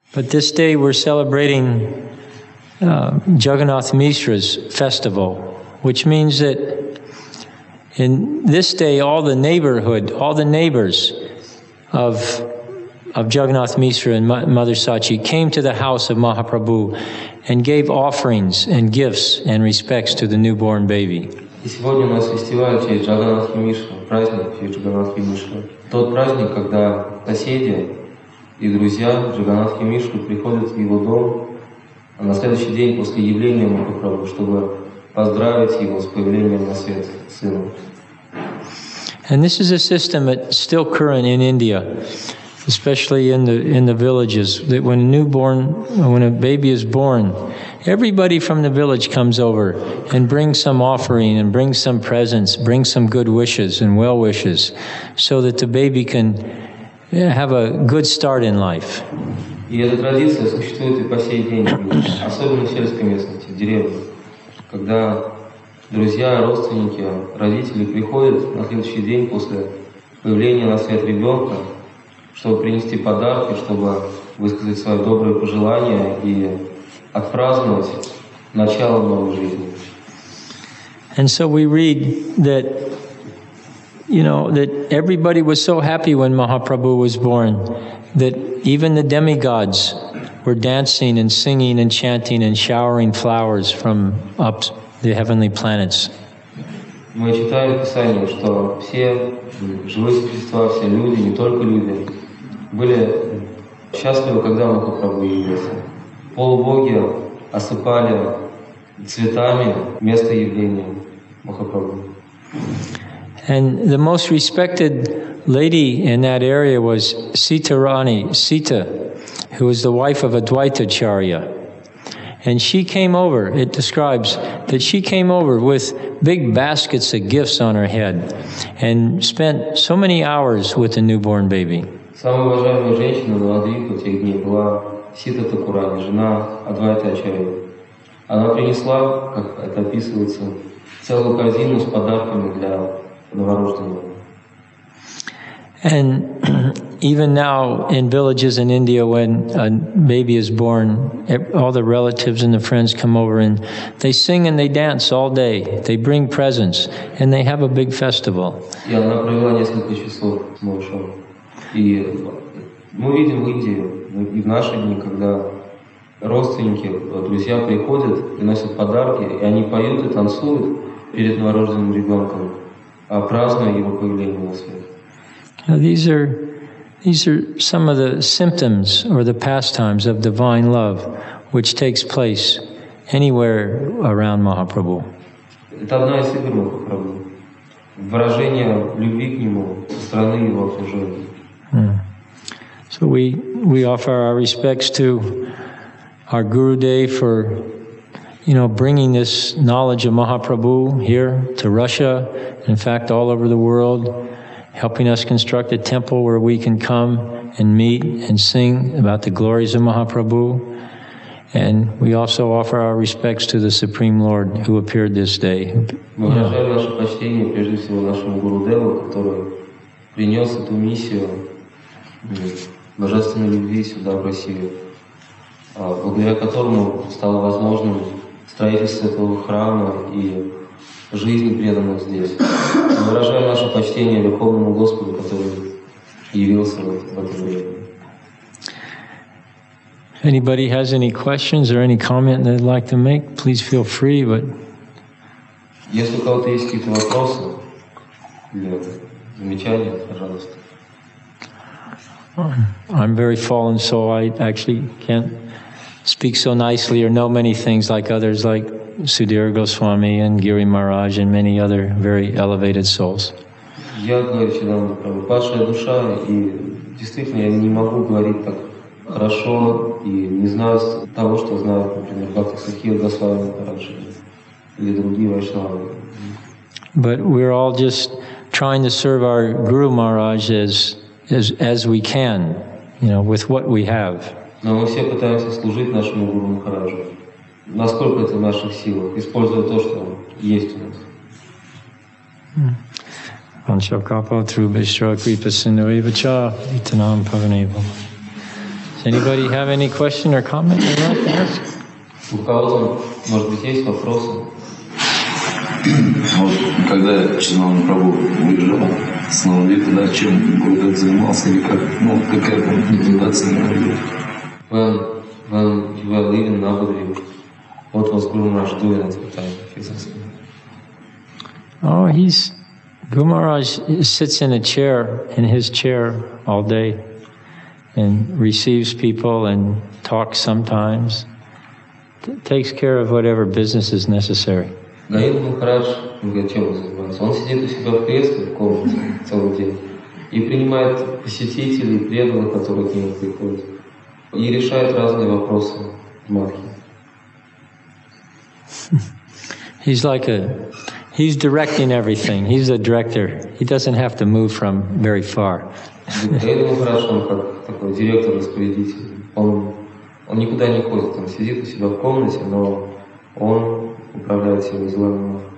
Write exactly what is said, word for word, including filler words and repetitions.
But this day we're celebrating uh, Jagannath Mishra's festival, which means that in this day all the neighborhood, all the neighbors of of Jagannath Mishra and Mother Sachi came to the house of Mahaprabhu and gave offerings and gifts and respects to the newborn baby. И сегодня у нас фестиваль в честь Джаганнатхи Мишры, праздник в честь Джаганнатхи Мишры. Тот праздник, когда соседи и друзья Джаганнатхи Мишры приходят в его дом, а на следующий день после явления Махапрабху, чтобы поздравить его с появлением на свет сына. And this is a system that's still current in India, especially in the in the villages, that when a newborn, when a baby is born, everybody from the village comes over and brings some offering and brings some presents, brings some good wishes and well wishes, so that the baby can have a good start in life. И эта традиция существует и по сей день, особенно в сельской местности, в деревне, когда друзья, родственники, родители приходят на следующий день после появления на свет ребенка, чтобы принести подарки, чтобы высказать свои добрые пожелания и отпраздновать начало новой жизни. And so we read that, you know, that everybody was so happy when Mahaprabhu was born, that even the demigods were dancing and singing and chanting and showering flowers from up the heavenly planets. Мы читаем в Писании, что все живые существа, все люди, не только люди, были счастливы, когда Махапрабху явился. Полубоги осыпали цветами место явления Махапрабху. And the most respected lady in that area was Sita Rani, Sita, who was the wife of Advaitacharya. And she came over, it describes that she came over with big baskets of gifts on her head and spent so many hours with the newborn baby. Самой уважаемой женщиной на Ладвипу в тех дней была Сита Такурани, жена Адвайтачарьи. Она принесла, как это описывается, целую корзину с подарками для новорожденного. And even now in villages in India, when a baby is born, all the relatives and the friends come over and they sing and they dance all day. They bring presents and they have a big festival. И она провела несколько часов с малышом. И мы видим в Индии и в наши дни, когда родственники, друзья приходят, приносят подарки, и они поют и танцуют перед новорожденным ребенком, празднуя его появление на свет. Now, these are these are some of the symptoms or the pastimes of divine love, which takes place anywhere around Mahaprabhu. Это одна из игр Махапрабху, выражение любви к нему со стороны его окружения. Hmm. So we we offer our respects to our Guru Dev for, you know, bringing this knowledge of Mahaprabhu here to Russia, in fact, all over the world, helping us construct a temple where we can come and meet and sing about the glories of Mahaprabhu. And we also offer our respects to the Supreme Lord who appeared this day. Мы выражаем наше почтение прежде всего нашему Гуру Деву, который принес эту миссию божественной любви сюда, в Россию, благодаря которому стало возможным строительство этого храма и жизнь преданных здесь. Мы выражаем наше почтение Верховному Господу, который явился в это время. Anybody has any questions or any comment they'd like to make, please feel free. But если у кого-то есть какие-то вопросы или замечания, пожалуйста. I'm very fallen soul. I actually can't speak so nicely or know many things like others, like Sudhir Goswami and Giri Maharaj and many other very elevated souls. Я говорю всегда, падшая душа, и действительно я не могу говорить так хорошо и не знаю того, что знают, например, Бхакти Сахир Госвами Маharaj или другие вайшнавы. But we're all just trying to serve our Guru Maharaj as as as we can, you know, with what we have. Но мы все пытаемся служить нашему Гуру Махараджу, насколько это в наших силах, используя то, что есть у нас. Vanchakapa Trubhishra Kripa Sindhu Evacha Itanam Pavaneva. Does anybody have any question or comment they'd like to ask? У кого-то, может быть, есть вопросы? Вот, когда Чидананда Прабху выезжал с Навадвипы, да, чем Гурудев занимался, или как, ну, какая там медитация находилась? When, when you were leaving Navadvip, what was Guru Maharaj doing at the time? He's asking. Oh, he's, Guru Maharaj sits in a chair, in his chair all day, and receives people and talks sometimes, T- takes care of whatever business is necessary. Гаид Махарадж, чем он занимается? Он сидит у себя в кресле в комнате целый день и принимает посетителей, преданных, которые к нему приходят, и решает разные вопросы в Мадхи. He's like a, he's directing everything. He's a director. He doesn't have to move from very far. Гаид Махарадж, он как такой директор-распорядитель. Он, он никуда не ходит, он сидит у себя в комнате, но он управляет всеми делами.